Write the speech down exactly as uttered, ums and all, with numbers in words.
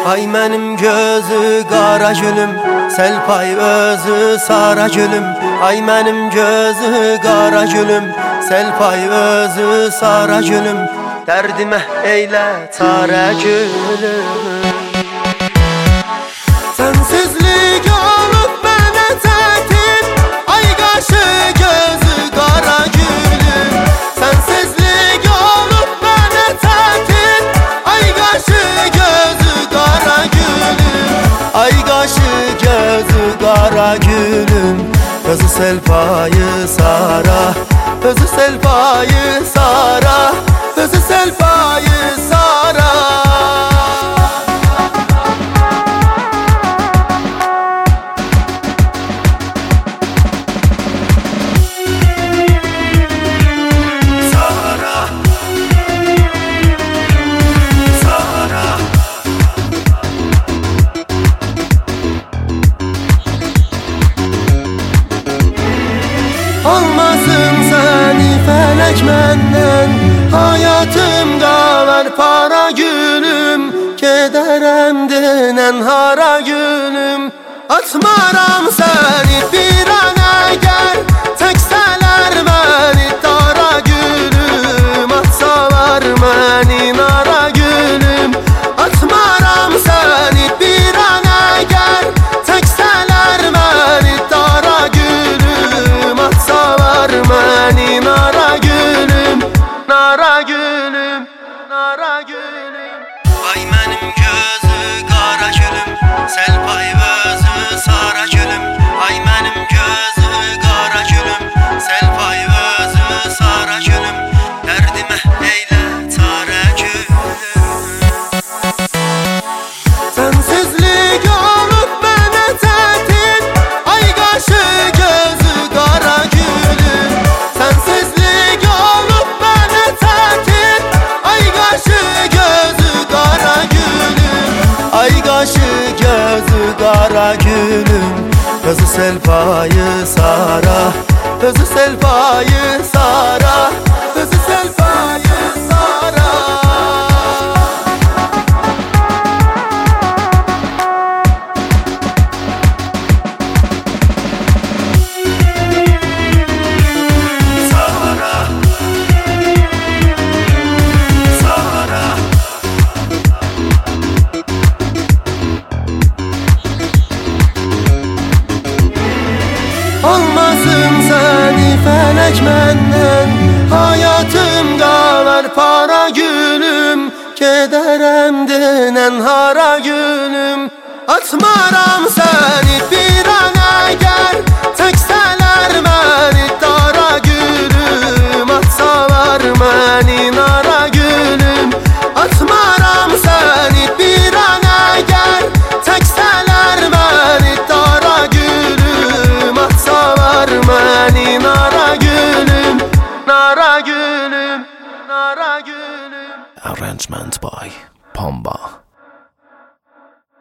Ay mənim gözü qara gülüm, Selpay özü sara gülüm. Ay mənim gözü qara gülüm, Selpay özü sara gülüm. Dərdimə eylə çarə gülüm. Sensizlik olup mənə çətin, ay qaşı gözü qara gülüm. Sensizlik olup mənə çətin, ay qaşı gözü qara gülüm. Ay qaşı gözü qara gülüm. Özü Selpayı sara, özü Selpayı sara, özü Selpayı sara. Almasın səni fələk məndən, hayatım qalar para gülüm. Gedərəm denən hara gülüm. Atmaram səni bir an əgər, çəksələr məni dara gülüm. Atsalar məni nara gülüm. Atmaram səni bir an əgər, çəksələr məni dara gülüm. Atsalar məni nara gülüm, nara gülüm, nara gülüm. Ay mənim gözü qara gülüm, Selpay özü sara gülüm. Ay mənim gözü qara gülüm, Selpay özü sara gülüm. Dərdimə eylə çarə gülüm. Sensizlik olup mənə çətin, ay qaşı gözü qara gülüm. Sensizlik olup mənə çətin, ay qaşı gözü qara gülüm. Ay qaşı gözü qara gülüm. Özü Selpayı sara, özü Selpayı sara, özü Selpayı sara. Almasın səni fələk məndən, hayatım qalar para gülüm. Gedərəm denən hara gülüm. Atmaram səni bir an əgər, çəksələr məni dara gülüm. Atsalar məni nara gülüm. Atmaram səni bir an əgər, çəksələr məni dara gülüm. Atsalar məni nara gülüm, nara gülüm, nara gülüm. Arrangement by Pomba.